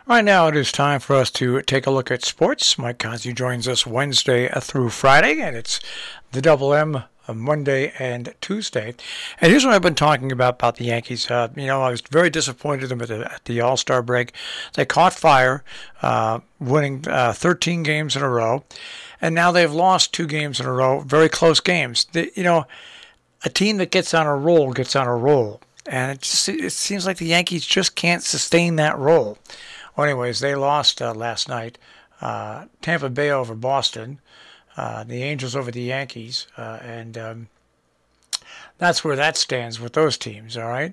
Right now, it is time for us to take a look at sports. Mike Kazi joins us Wednesday through Friday, and it's the Double M Monday and Tuesday. And here's what I've been talking about the Yankees. I was very disappointed in them at the All-Star break. They caught fire, winning 13 games in a row, and now they've lost 2 games in a row, very close games. A team that gets on a roll gets on a roll, and it seems like the Yankees just can't sustain that roll. Well, anyways, they lost last night. Tampa Bay over Boston, the Angels over the Yankees, and that's where that stands with those teams, all right?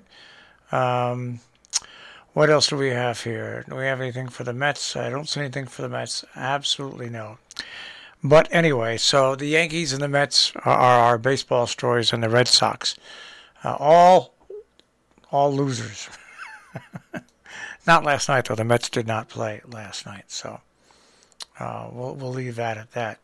What else do we have here? Do we have anything for the Mets? I don't see anything for the Mets. Absolutely no. But anyway, so the Yankees and the Mets are our baseball stories, and the Red Sox. All losers. Not last night, though. The Mets did not play last night, so we'll leave that at that.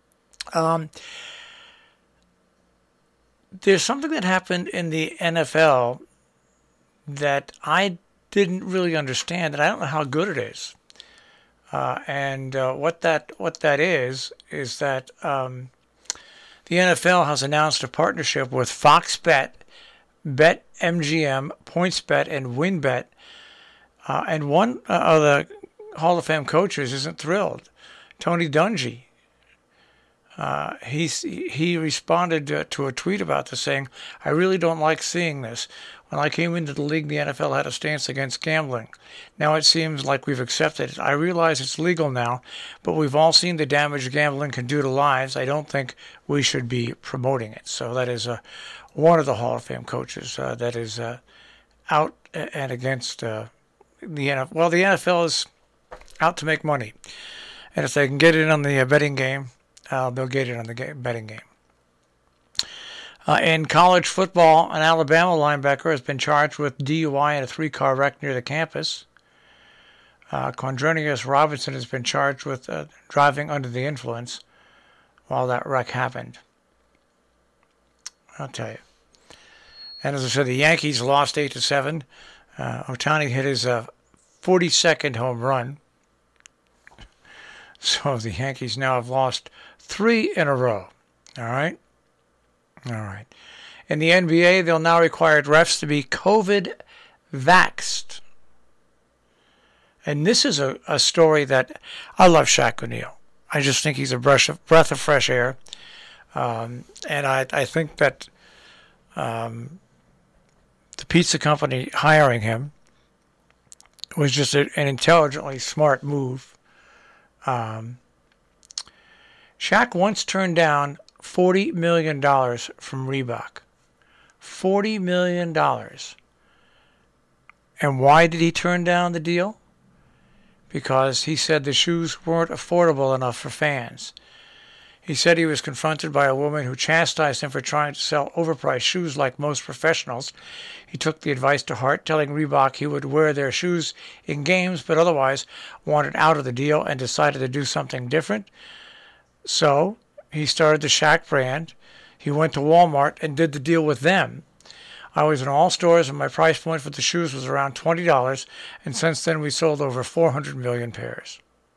There's something that happened in the NFL that I didn't really understand, and I don't know how good it is. And what that is that the NFL has announced a partnership with Fox Bet, BetMGM, PointsBet, and WinBet. And one of the Hall of Fame coaches isn't thrilled. Tony Dungy. He responded to a tweet about this, saying, "I really don't like seeing this. When I came into the league, the NFL had a stance against gambling. Now it seems like we've accepted it. I realize it's legal now, but we've all seen the damage gambling can do to lives. I don't think we should be promoting it." So that is one of the Hall of Fame coaches that is out and against the NFL. Well, the NFL is out to make money, and if they can get it on the betting game, they'll get it on the betting game. In college football, an Alabama linebacker has been charged with DUI in a 3-car wreck near the campus. Quandronius Robinson has been charged with driving under the influence while that wreck happened. I'll tell you. And as I said, the Yankees lost 8-7. Ohtani hit his 42nd home run. So the Yankees now have lost 3 in a row. All right? All right. In the NBA, they'll now require refs to be COVID vaxxed. And this is a story that I love Shaq O'Neal. I just think he's a breath of fresh air. And I think that the pizza company hiring him was just an intelligently smart move. Shaq once turned down $40 million from Reebok. $40 million. And why did he turn down the deal? Because he said the shoes weren't affordable enough for fans. He said he was confronted by a woman who chastised him for trying to sell overpriced shoes like most professionals. He took the advice to heart, telling Reebok he would wear their shoes in games, but otherwise wanted out of the deal and decided to do something different. So he started the Shaq brand. He went to Walmart and did the deal with them. I was in all stores, and my price point for the shoes was around $20, and since then we sold over 400 million pairs.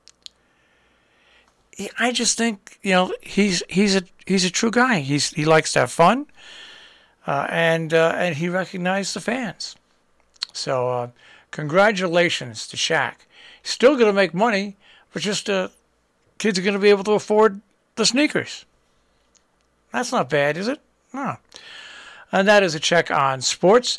I just think, he's a true guy. He likes to have fun, and he recognized the fans. So congratulations to Shaq. He's still going to make money, but just kids are going to be able to afford the sneakers. That's not bad, is it? No. And that is a check on sports.